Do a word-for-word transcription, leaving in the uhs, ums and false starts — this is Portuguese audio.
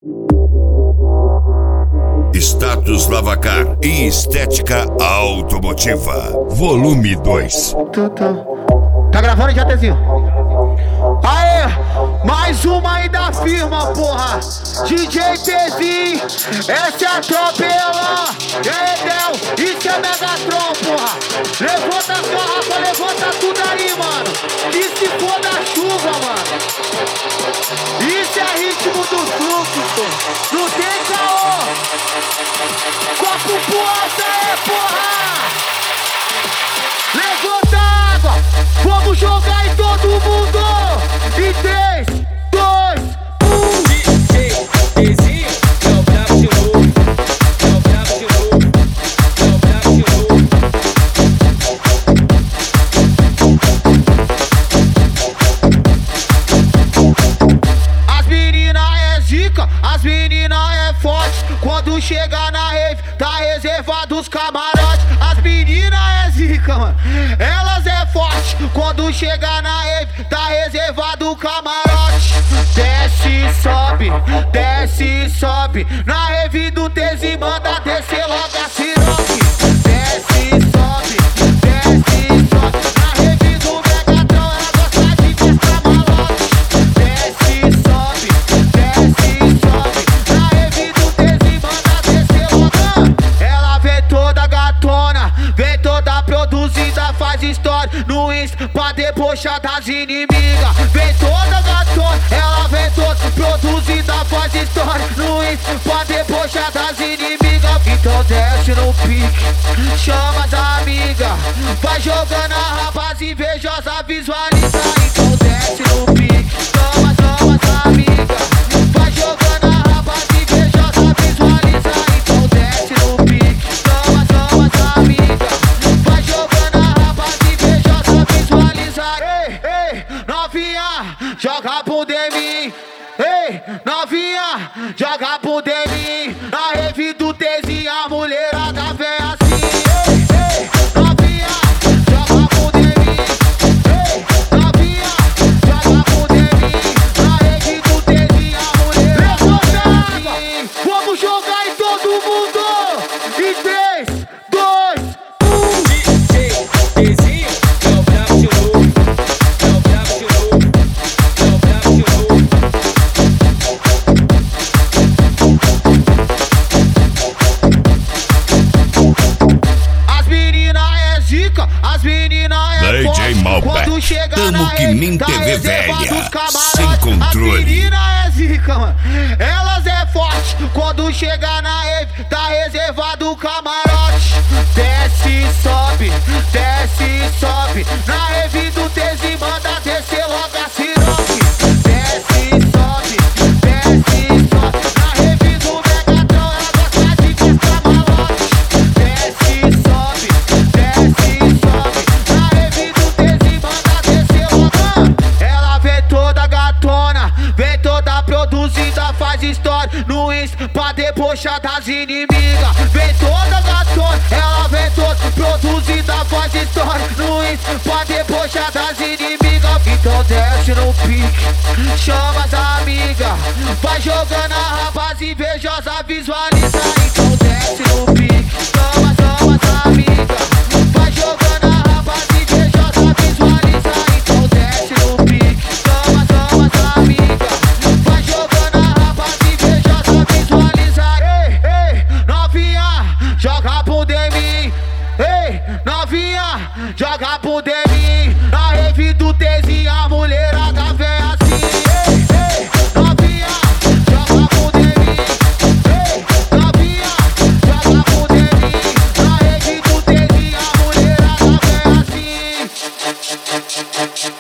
Status Lavacar e Estética Automotiva, volume dois. Tá gravando já, Tezinho? Aê, mais uma aí da firma, porra. D J Tezinho, essa é a tropela. E aí, Del, isso é Megatron, porra. Levanta a garrafa, levanta tudo aí, mano. E se for da chuva, mano. Isso é ritmo do fluxo, porra. Não tem caô. Copo pro alto aí, porra. Levanta a água, vamos jogar em todo mundo. E três, dois, um. D J Tezinho, é o brabo de novo. É o brabo de novo. É o brabo de novo. As meninas é zica, as meninas é forte. Quando chega na rave, tá reservado os camarotes. As meninas é zica, mano, elas é forte. Quando chega na rave, tá reservado o camarote. Desce e sobe, desce e sobe. Na rave do Tezinho, manda descer logo a siroque. Desce e sobe, desce e sobe. Na rave do Megatron, ela gosta de festa malote. Desce e sobe, desce e sobe. Na rave do Tezinho, manda descer logo. Ela vem toda gatona, vem toda produzida, faz história no Insta pra debochar das inimigas. Vem toda gatona, ela vem toda produzida, faz história no Insta pra debochar das inimigas. Então desce no pique, chama as amigas, vai jogando a rapaz invejosa, visualiza. Então desce no pique, chama, chama as amigas, vai jogando a rapaz invejosa, visualiza. Então desce no pique, chama, chama as amigas, vai jogando a rapaz invejosa, visualiza. Ei, ei, novinha, joga bunda em mim. Ei, novinha, joga bunda em mim. Na rave do Tezinho, a mulherada vem assim. Ei, ei, novinha, joga bunda em mim. Ei, novinha, joga bunda em mim. Na rave do Tezinho, a mulherada vem assim. Vamos jogar em todo mundo. E três, dois, um. D J Tezinho, é o brabo de novo. É o brabo de novo. É o brabo de novo. As meninas é zica, as meninas é D J forte. Malbec, Quando chega tamo na que rave, nem tá T V reservado velha, os camarotes. sem controle. As meninas é zica, mano, elas é forte. Quando chega na rave, tá reservado o camarote. Desce e sobe, desce e sobe. Na rave do Tezinho, manda descer logo a siroque. Desce e sobe, desce e sobe. Na rave do Megatron, ela gosta de festa malote. Desce e sobe, desce e sobe. Na rave do Tezinho, manda descer logo. Ela vem toda gatona, vem toda produzida, faz história no Insta pra debochar das inimigas. Vem toda gatona, ela vem toda produzida, faz história no Insta pra debochar das inimigas. Então desce no pique, chama as amigas, vai jogando a rapaz invejosa, visualiza. Então desce no pique, chama, chama as amigas, vai jogando a rapaz invejosa, visualiza. Então desce no pique, chama, chama as amigas, vai jogando a rapaz invejosa, visualiza. Ei, ei, novinha, joga bunda em mim. Ei, novinha, joga bunda em mim. Na rave do Tezinho, a mulherada vem assim. Ei, ei, novinha, joga bunda em mim. Ei, novinha, joga bunda em mim. Na rave do Tezinho, a mulherada vem assim.